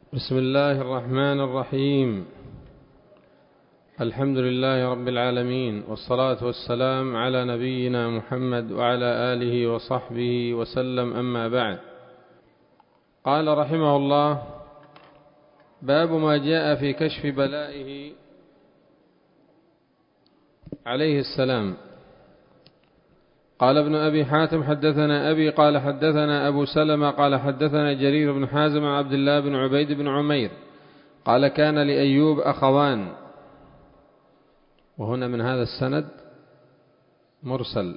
بسم الله الرحمن الرحيم. الحمد لله رب العالمين، والصلاة والسلام على نبينا محمد وعلى آله وصحبه وسلم، أما بعد. قال رحمه الله: باب ما جاء في كشف بلائه عليه السلام. قال ابن أبي حاتم: حدثنا أبي قال حدثنا أبو سلمة قال حدثنا جرير بن حازم عن عبد الله بن عبيد بن عمير قال: كان لأيوب أخوان. وهنا من هذا السند مرسل.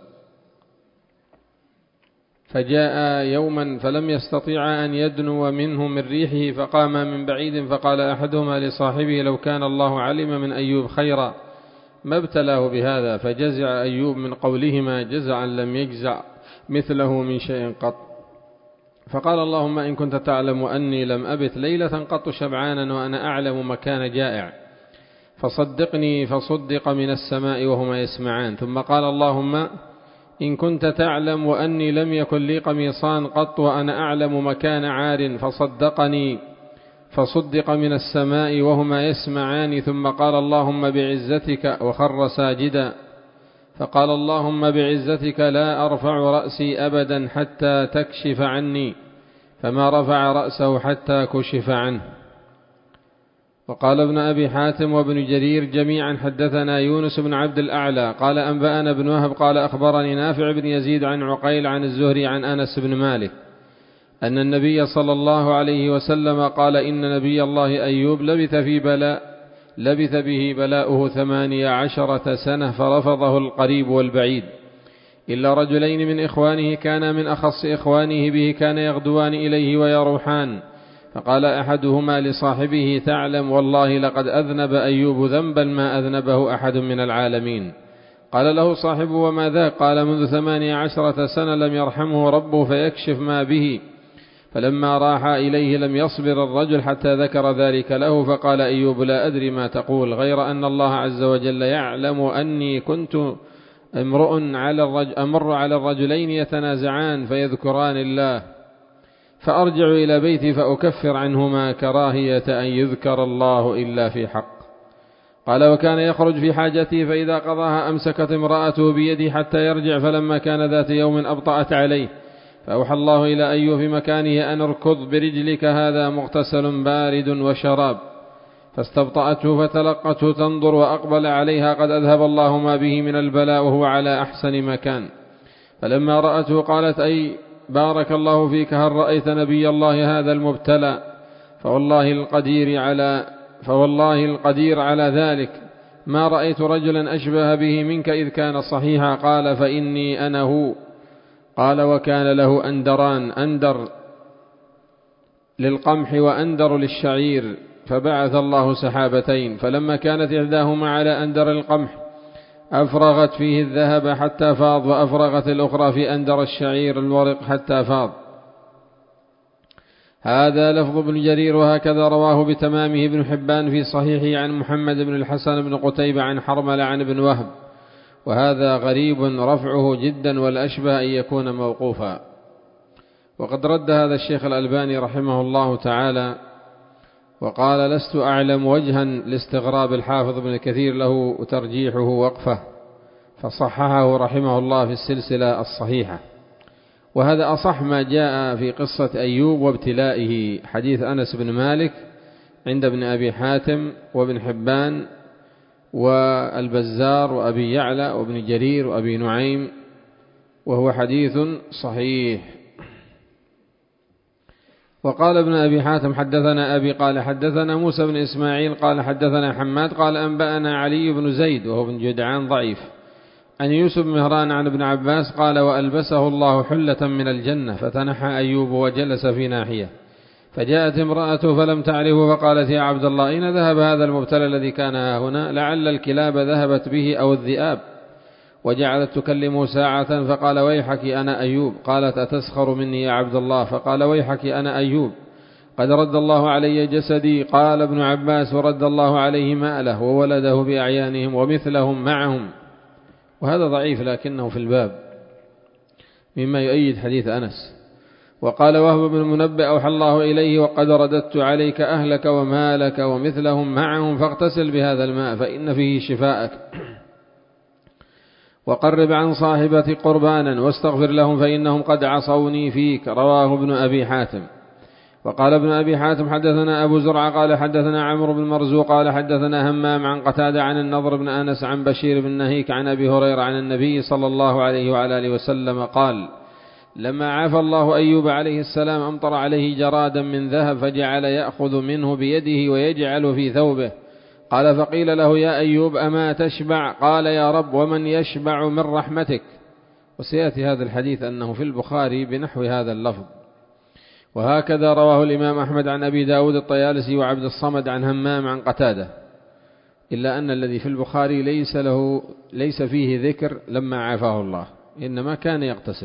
فجاء يوما فلم يستطيع أن يدنو منه من ريحه، فقام من بعيد فقال أحدهما لصاحبه: لو كان الله علم من أيوب خيرا ما ابتلاه بهذا. فجزع أيوب من قولهما جزعا لم يجزع مثله من شيء قط. فقال: اللهم إن كنت تعلم أني لم أبت ليلة قط شبعانا وأنا أعلم مكان جائع، فصدقني. فصدق من السماء وهما يسمعان. ثم قال: اللهم إن كنت تعلم وأني لم يكن لي قميصان قط وأنا أعلم مكان عار، فصدقني. فصدق من السماء وهما يسمعان. ثم قال: اللهم بعزتك، وخر ساجدا. فقال: اللهم بعزتك لا أرفع رأسي أبدا حتى تكشف عني. فما رفع رأسه حتى كشف عنه. وقال ابن أبي حاتم وابن جرير جميعا: حدثنا يونس بن عبد الأعلى قال أنبأنا ابن وهب قال أخبرني نافع بن يزيد عن عقيل عن الزهري عن أنس بن مالك أن النبي صلى الله عليه وسلم قال: إن نبي الله أيوب لبث به بلاؤه 18 سنة، فرفضه القريب والبعيد إلا رجلين من إخوانه كان من أخص إخوانه به، كان يغدوان إليه ويروحان. فقال أحدهما لصاحبه: تعلم والله لقد أذنب أيوب ذنبا ما أذنبه أحد من العالمين. قال له صاحبه: وما ذاك؟ قال: منذ 18 سنة لم يرحمه ربه فيكشف ما به. فلما راح إليه لم يصبر الرجل حتى ذكر ذلك له. فقال أيوب: لا أدري ما تقول، غير أن الله عز وجل يعلم أني كنت أمر على الرجلين يتنازعان فيذكران الله، فأرجع إلى بيتي فأكفر عنهما كراهية أن يذكر الله إلا في حق. قال: وكان يخرج في حاجته فإذا قضاها أمسكت امرأته بيده حتى يرجع، فلما كان ذات يوم أبطأت عليه، فأوحى الله إلى أيوب في مكانه أن اركض برجلك، هذا مغتسل بارد وشراب. فاستبطأته فتلقته تنظر، وأقبل عليها قد أذهب الله ما به من البلاء وهو على أحسن مكان. فلما رأته قالت: أي بارك الله فيك، هل رأيت نبي الله هذا المبتلى؟ فوالله القدير على ذلك ما رأيت رجلا أشبه به منك إذ كان صحيحا. قال: فإني أنا هو. قال: وكان له أندران، أندر للقمح وأندر للشعير، فبعث الله سحابتين، فلما كانت إحداهما على أندر القمح أفرغت فيه الذهب حتى فاض، وأفرغت الأخرى في أندر الشعير الورق حتى فاض. هذا لفظ ابن جرير، وهكذا رواه بتمامه ابن حبان في صحيحه عن محمد بن الحسن بن قتيبة عن حرملة عن ابن وهب، وهذا غريب رفعه جدا، والأشبه أن يكون موقوفا. وقد رد هذا الشيخ الألباني رحمه الله تعالى وقال: لست أعلم وجها لاستغراب الحافظ ابن كثير له وترجيحه وقفه، فصححه رحمه الله في السلسلة الصحيحة. وهذا أصح ما جاء في قصة أيوب وابتلائه، حديث أنس بن مالك عند ابن أبي حاتم وابن حبان والبزار وأبي يعلى وابن جرير وأبي نعيم، وهو حديث صحيح. وقال ابن أبي حاتم: حدثنا أبي قال حدثنا موسى بن إسماعيل قال حدثنا حماد قال أنبأنا علي بن زيد وهو بن جدعان ضعيف أن يوسف مهران عن ابن عباس قال: وألبسه الله حلة من الجنة، فتنحى أيوب وجلس في ناحية، فجاءت امرأته فلم تعرفه، فقالت: يا عبد الله، أين ذهب هذا المبتلى الذي كان هنا؟ لعل الكلاب ذهبت به أو الذئاب. وجعلت تكلمه ساعة، فقال: ويحك أنا أيوب. قالت: أتسخر مني يا عبد الله؟ فقال: ويحك أنا أيوب، قد رد الله علي جسدي. قال ابن عباس: ورد الله عليه ماله وولده بأعيانهم ومثلهم معهم. وهذا ضعيف لكنه في الباب مما يؤيد حديث أنس. وقال وهب بن المنبه أوحى الله إليه وقد رددت عليك أهلك ومالك ومثلهم معهم فاغتسل بهذا الماء فإن فيه شفاءك، وقرب عن صاحبة قربانا واستغفر لهم فإنهم قد عصوني فيك. رواه ابن أبي حاتم. وقال ابن أبي حاتم حدثنا أبو زرعة قال حدثنا عمرو بن مرزوق قال حدثنا همام عن قتادة عن النضر بن أنس عن بشير بن نهيك عن أبي هريرة عن النبي صلى الله عليه وعلى آله وسلم قال لما عافى الله أيوب عليه السلام أمطر عليه جرادا من ذهب فجعل يأخذ منه بيده ويجعل في ثوبه. قال فقيل له يا أيوب أما تشبع؟ قال يا رب ومن يشبع من رحمتك. وسيأتي هذا الحديث أنه في البخاري بنحو هذا اللفظ. وهكذا رواه الإمام أحمد عن أبي داود الطيالسي وعبد الصمد عن همام عن قتادة، إلا أن الذي في البخاري ليس فيه ذكر لما عافاه الله، إنما كان يغتسل.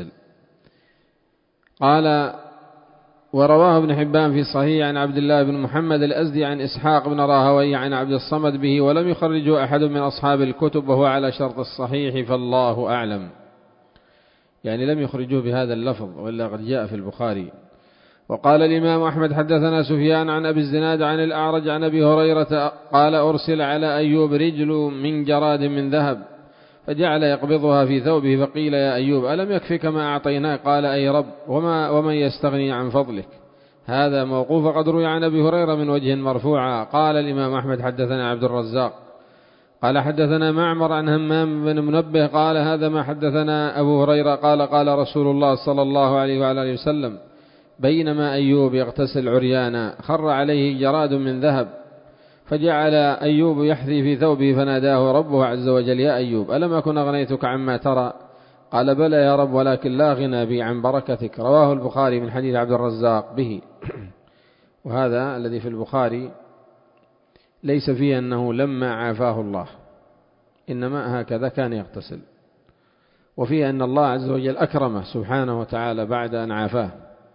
قال ورواه ابن حبان في صحيح عن عبد الله بن محمد الأزدي عن إسحاق بن راهوي عن عبد الصمد به ولم يخرجه أحد من أصحاب الكتب وهو على شرط الصحيح فالله أعلم، يعني لم يخرجوه بهذا اللفظ وإلا قد جاء في البخاري. وقال الإمام أحمد حدثنا سفيان عن أبي الزناد عن الأعرج عن أبي هريرة قال أرسل على أيوب رجل من جراد من ذهب فجعل يقبضها في ثوبه فقيل يا أيوب ألم يكفك ما أعطيناك؟ قال أي رب ومن يستغني عن فضلك. هذا موقوف قد روي عن أبي هريرة من وجه مرفوعا. قال الإمام أحمد حدثنا عبد الرزاق قال حدثنا معمر عن همام بن منبه قال هذا ما حدثنا أبو هريرة قال قال رسول الله صلى الله عليه وعلى وسلم بينما أيوب يغتسل عريانا خر عليه جراد من ذهب فجعل أيوب يحذي في ثوبه فناداه ربه عز وجل يا أيوب ألم أكن أغنيتك عما ترى؟ قال بلى يا رب ولكن لا غنى بي عن بركتك. رواه البخاري من حديث عبد الرزاق به. وهذا الذي في البخاري ليس فيه أنه لما عافاه الله، إنما هكذا كان يغتسل، وفيه أن الله عز وجل أكرمه سبحانه وتعالى بعد أن عافاه.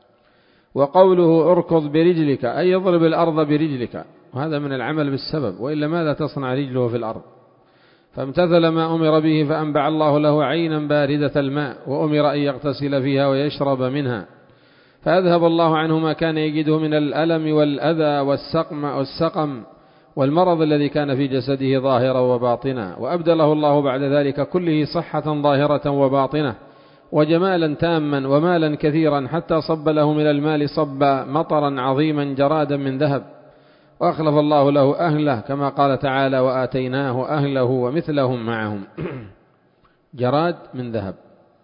وقوله اركض برجلك أي يضرب الأرض برجلك، وهذا من العمل بالسبب، وإلا ماذا تصنع رجله في الأرض؟ فامتثل ما أمر به فأنبع الله له عينا باردة الماء وأمر أن يغتسل فيها ويشرب منها، فأذهب الله عنه ما كان يجده من الألم والأذى والسقم والمرض الذي كان في جسده ظاهرا وباطنا، وأبدله الله بعد ذلك كله صحة ظاهرة وباطنة وجمالا تاما ومالا كثيرا حتى صب له من المال صبا مطرا عظيما جرادا من ذهب، وأخلف الله له أهله كما قال تعالى وآتيناه أهله ومثلهم معهم جراد من ذهب.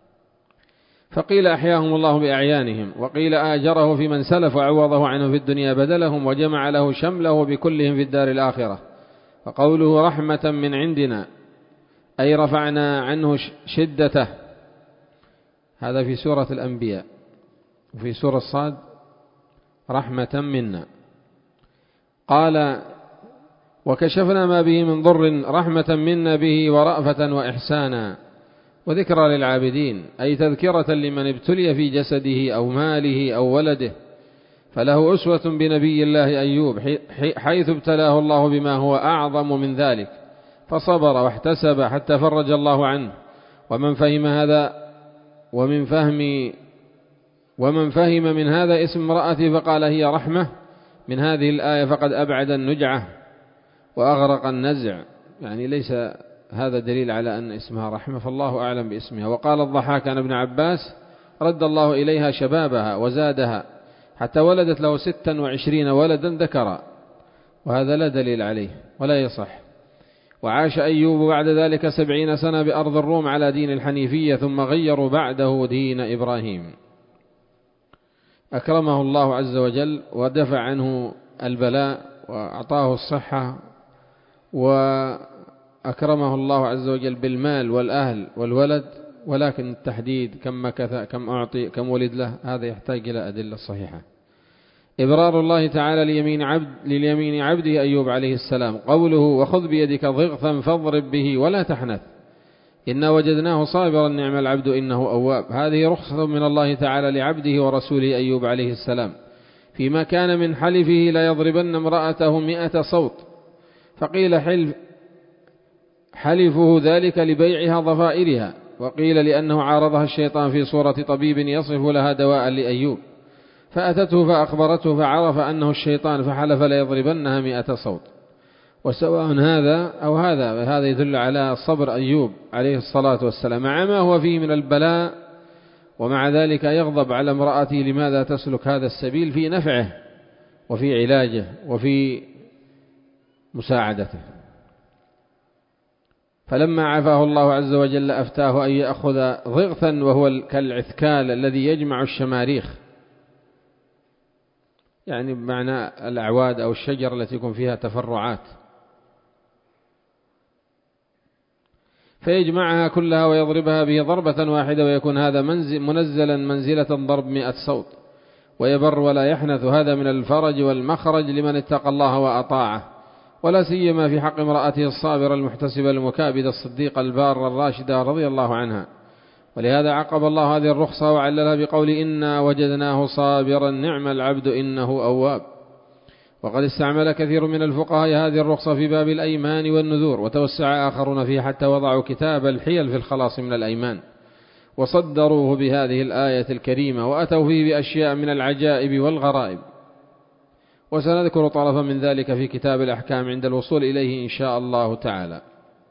فقيل أحياهم الله بأعيانهم، وقيل آجره في من سلف وعوضه عنه في الدنيا بدلهم وجمع له شمله بكلهم في الدار الآخرة. فقوله رحمة من عندنا أي رفعنا عنه شدته، هذا في سورة الأنبياء. وفي سورة الصاد رحمة منا. قال وكشفنا ما به من ضر رحمة منا به ورأفة وإحسانا وذكرى للعابدين، أي تذكرة لمن ابتلي في جسده أو ماله أو ولده، فله أسوة بنبي الله أيوب حيث ابتلاه الله بما هو أعظم من ذلك فصبر واحتسب حتى فرج الله عنه. ومن فهم من هذا اسم امرأته فقال هي رحمة من هذه الآية فقد أبعد النجعة وأغرق النزع، يعني ليس هذا دليل على أن اسمها رحمة، فالله أعلم باسمها. وقال الضحاك عن ابن عباس رد الله إليها شبابها وزادها حتى ولدت له 26 ولدا ذكرا، وهذا لا دليل عليه ولا يصح. وعاش أيوب بعد ذلك 70 سنة بأرض الروم على دين الحنيفية ثم غيروا بعده دين إبراهيم. أكرمه الله عز وجل ودفع عنه البلاء وأعطاه الصحة، وأكرمه الله عز وجل بالمال والأهل والولد، ولكن التحديد كم مكث كم أعطي كم ولد له هذا يحتاج إلى أدلة صحيحة. إبرار الله تعالى لليمين عبده أيوب عليه السلام، قوله وخذ بيدك ضغثا فاضرب به ولا تحنث إنا وجدناه صابرا نعم العبد إنه أواب. هذه رخصة من الله تعالى لعبده ورسوله أيوب عليه السلام فيما كان من حلفه لا يضربن امرأته 100 صوت، فقيل حلفه ذلك لبيعها ضفائرها، وقيل لأنه عارضها الشيطان في صورة طبيب يصف لها دواء لأيوب، فأتته فأخبرته فعرف أنه الشيطان فحلف لا يضربنها 100 صوت. وسواء هذا أو هذا يدل على صبر أيوب عليه الصلاة والسلام مع ما هو فيه من البلاء، ومع ذلك يغضب على امرأته لماذا تسلك هذا السبيل في نفعه وفي علاجه وفي مساعدته. فلما عافاه الله عز وجل أفتاه أن يأخذ ضغثا وهو كالعثكال الذي يجمع الشماريخ، يعني بمعنى الأعواد أو الشجر التي يكون فيها تفرعات، فيجمعها كلها ويضربها به ضربة واحدة، ويكون هذا منزلا منزلة ضرب 100 صوت، ويبر ولا يحنث. هذا من الفرج والمخرج لمن اتقى الله وأطاعه، ولا سيما في حق امرأته الصابرة المحتسبة المكابدة الصديقة البارة الراشدة رضي الله عنها. ولهذا عقب الله هذه الرخصة وعللها بقول إنا وجدناه صابرا نعم العبد إنه أواب. وقد استعمل كثير من الفقهاء هذه الرخصة في باب الأيمان والنذور، وتوسع آخرون فيه حتى وضعوا كتاب الحيل في الخلاص من الأيمان، وصدروه بهذه الآية الكريمة، وأتوا فيه بأشياء من العجائب والغرائب، وسنذكر طرفا من ذلك في كتاب الأحكام عند الوصول إليه إن شاء الله تعالى.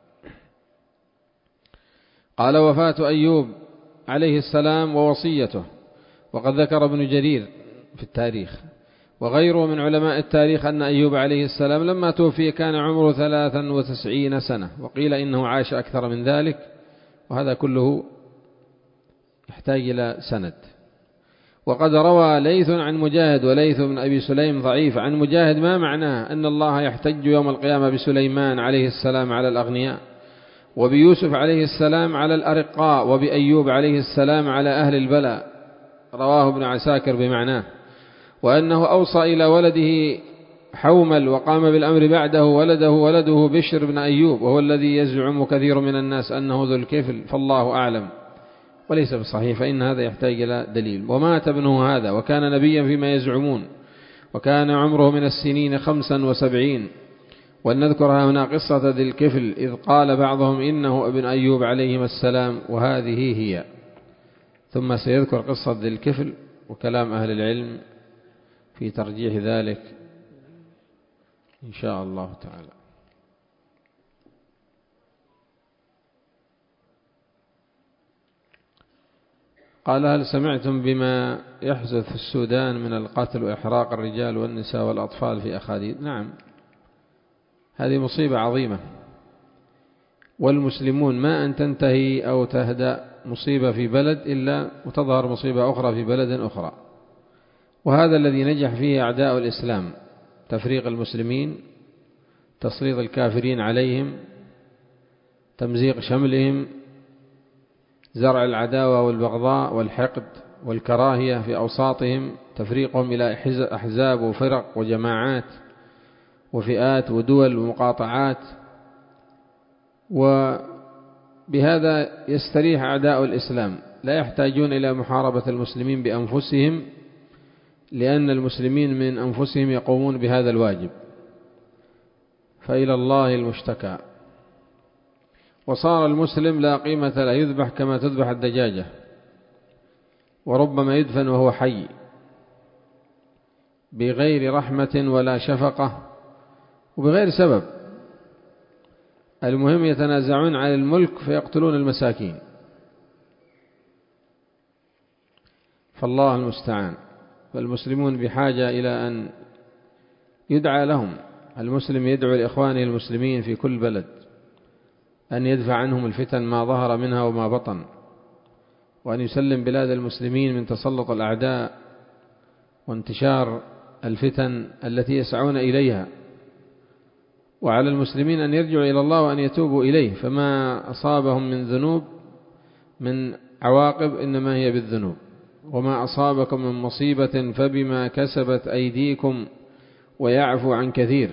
قال: وفاة أيوب عليه السلام ووصيته. وقد ذكر ابن جرير في التاريخ وغيره من علماء التاريخ أن أيوب عليه السلام لما توفي كان عمره 93 سنة، وقيل إنه عاش أكثر من ذلك، وهذا كله يحتاج إلى سند. وقد روى ليث عن مجاهد، وليث بن أبي سليم ضعيف، عن مجاهد ما معناه أن الله يحتج يوم القيامة بسليمان عليه السلام على الأغنياء، وبيوسف عليه السلام على الأرقاء، وبأيوب عليه السلام على أهل البلاء. رواه ابن عساكر بمعناه، وأنه أوصى إلى ولده حومل، وقام بالأمر بعده ولده بشر بن أيوب، وهو الذي يزعم كثير من الناس أنه ذو الكفل، فالله أعلم، وليس بصحيح، فإن هذا يحتاج إلى دليل. ومات ابنه هذا وكان نبيا فيما يزعمون، وكان عمره من السنين 75. ولنذكر هنا قصة ذي الكفل، إذ قال بعضهم إنه ابن أيوب عليهما السلام، وهذه هي. ثم سيذكر قصة ذي الكفل وكلام أهل العلم في ترجيح ذلك إن شاء الله تعالى. قال: هل سمعتم بما يحدث في السودان من القتل وإحراق الرجال والنساء والأطفال في أخاديد؟ نعم، هذه مصيبة عظيمة، والمسلمون ما أن تنتهي أو تهدأ مصيبة في بلد إلا وتظهر مصيبة أخرى في بلد أخرى. وهذا الذي نجح فيه أعداء الإسلام: تفريق المسلمين، تسليط الكافرين عليهم، تمزيق شملهم، زرع العداوة والبغضاء والحقد والكراهية في أوساطهم، تفريقهم إلى أحزاب وفرق وجماعات وفئات ودول ومقاطعات. وبهذا يستريح أعداء الإسلام، لا يحتاجون إلى محاربة المسلمين بأنفسهم، لأن المسلمين من أنفسهم يقومون بهذا الواجب، فإلى الله المشتكى. وصار المسلم لا قيمة له، يذبح كما تذبح الدجاجة، وربما يدفن وهو حي بغير رحمة ولا شفقة وبغير سبب. المهم يتنازعون عن الملك فيقتلون المساكين، فالله المستعان. فالمسلمون بحاجة إلى أن يدعى لهم. المسلم يدعو لإخوانه المسلمين في كل بلد أن يدفع عنهم الفتن ما ظهر منها وما بطن، وأن يسلم بلاد المسلمين من تسلط الأعداء وانتشار الفتن التي يسعون إليها. وعلى المسلمين أن يرجعوا إلى الله وأن يتوبوا إليه، فما أصابهم من ذنوب من عواقب إنما هي بالذنوب، وما أصابكم من مصيبة فبما كسبت أيديكم ويعفو عن كثير.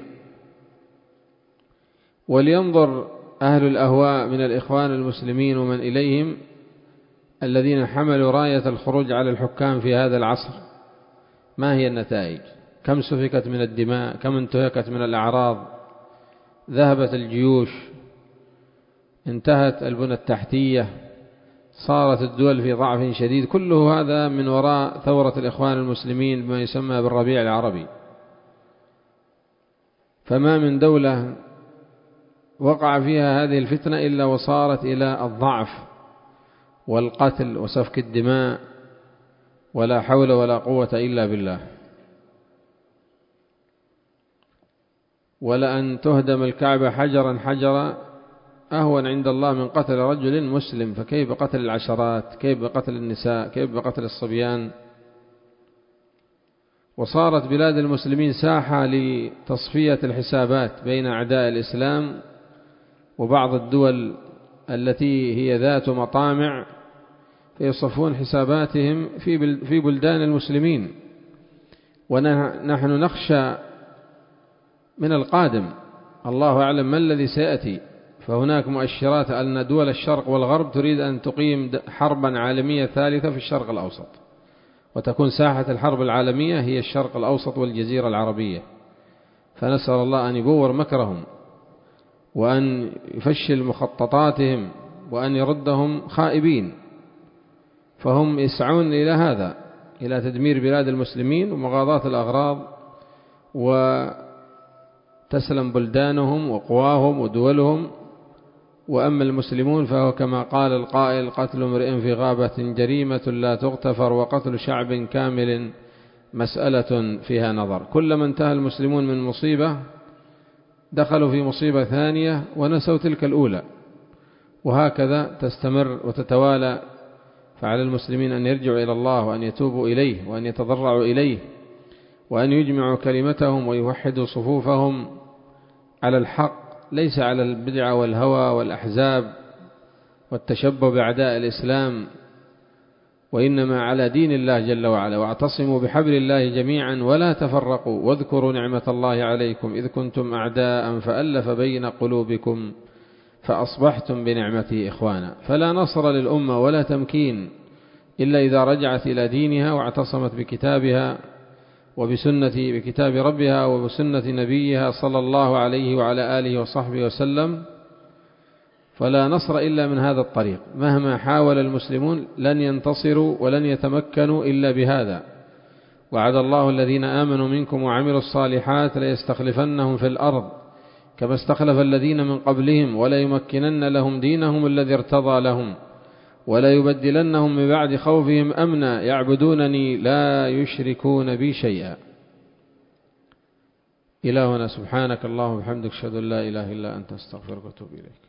ولينظر أهل الأهواء من الإخوان المسلمين ومن إليهم الذين حملوا راية الخروج على الحكام في هذا العصر، ما هي النتائج؟ كم سفكت من الدماء، كم انتهكت من الأعراض، ذهبت الجيوش، انتهت البنى التحتية، صارت الدول في ضعف شديد. كله هذا من وراء ثورة الإخوان المسلمين بما يسمى بالربيع العربي. فما من دولة وقع فيها هذه الفتنة إلا وصارت إلى الضعف والقتل وسفك الدماء، ولا حول ولا قوة إلا بالله. ولأن تهدم الكعبة حجرا حجرا أهون عند الله من قتل رجل مسلم، فكيف بقتل العشرات، كيف بقتل النساء، كيف بقتل الصبيان. وصارت بلاد المسلمين ساحة لتصفية الحسابات بين أعداء الإسلام وبعض الدول التي هي ذات مطامع، فيصفون حساباتهم في بلدان المسلمين. ونحن نخشى من القادم، الله أعلم ما الذي سيأتي. فهناك مؤشرات أن دول الشرق والغرب تريد أن تقيم حربا عالمية ثالثة في الشرق الأوسط، وتكون ساحة الحرب العالمية هي الشرق الأوسط والجزيرة العربية. فنسأل الله أن يبور مكرهم، وأن يفشل مخططاتهم، وأن يردهم خائبين. فهم يسعون إلى هذا، إلى تدمير بلاد المسلمين ومغاضاة الأغراض، وتسلم بلدانهم وقواهم ودولهم. وأما المسلمون فهو كما قال القائل: قتل امرئ في غابة جريمة لا تغتفر، وقتل شعب كامل مسألة فيها نظر. كلما انتهى المسلمون من مصيبة دخلوا في مصيبة ثانية ونسوا تلك الأولى، وهكذا تستمر وتتوالى. فعلى المسلمين أن يرجعوا إلى الله، وأن يتوبوا إليه، وأن يتضرعوا إليه، وأن يجمعوا كلمتهم ويوحدوا صفوفهم على الحق، ليس على البدع والهوى والأحزاب والتشبه بأعداء الإسلام، وإنما على دين الله جل وعلا. واعتصموا بحبل الله جميعا ولا تفرقوا، واذكروا نعمة الله عليكم إذ كنتم أعداء فألف بين قلوبكم فأصبحتم بنعمته إخوانا. فلا نصر للأمة ولا تمكين إلا إذا رجعت إلى دينها واعتصمت بكتابها بكتاب ربها وبسنة نبيها صلى الله عليه وعلى آله وصحبه وسلم. فلا نصر إلا من هذا الطريق. مهما حاول المسلمون لن ينتصروا ولن يتمكنوا إلا بهذا. وعد الله الذين آمنوا منكم وعملوا الصالحات ليستخلفنهم في الأرض كما استخلف الذين من قبلهم وليمكنن لهم دينهم الذي ارتضى لهم وليبدلنهم من بعد خوفهم أمنا يعبدونني لا يشركون بي شيئا. إلهنا سبحانك اللهم وبحمدك أشهد أن لا إله إلا أنت أستغفرك وأتوب إليك.